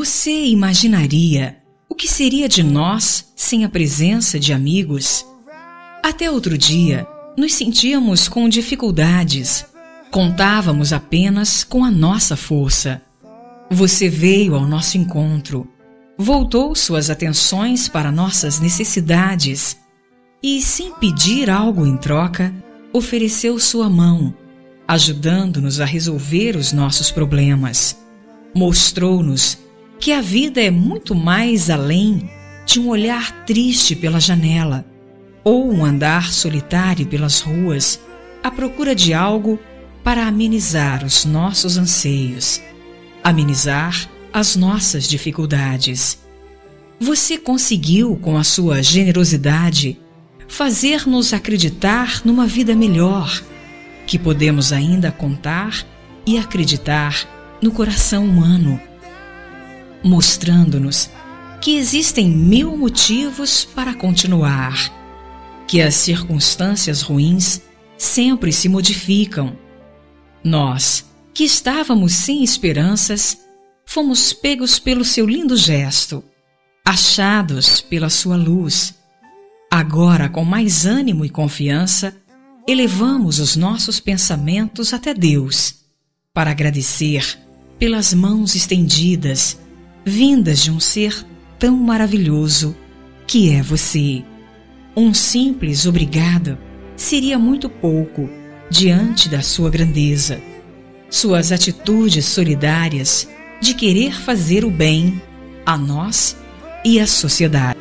Você imaginaria o que seria de nós sem a presença de amigos? Até outro dia, nos sentíamos com dificuldades. Contávamos apenas com a nossa força. Você veio ao nosso encontro, voltou suas atenções para nossas necessidades e, sem pedir algo em troca, ofereceu sua mão, ajudando-nos a resolver os nossos problemas. Mostrou-nos que a vida é muito mais além de um olhar triste pela janela ou um andar solitário pelas ruas à procura de algo para amenizar os nossos anseios, amenizar as nossas dificuldades. Você conseguiu, com a sua generosidade, fazer-nos acreditar numa vida melhor, que podemos ainda contar e acreditar no coração humano, mostrando-nos que existem 1000 motivos para continuar, que as circunstâncias ruins sempre se modificam. Nós, que estávamos sem esperanças, fomos pegos pelo seu lindo gesto, achados pela sua luz. Agora, com mais ânimo e confiança, elevamos os nossos pensamentos até Deus, para agradecer pelas mãos estendidas, vindas de um ser tão maravilhoso que é você. Um simples obrigado seria muito pouco diante da sua grandeza. Suas atitudes solidárias de querer fazer o bem a nós e à sociedade.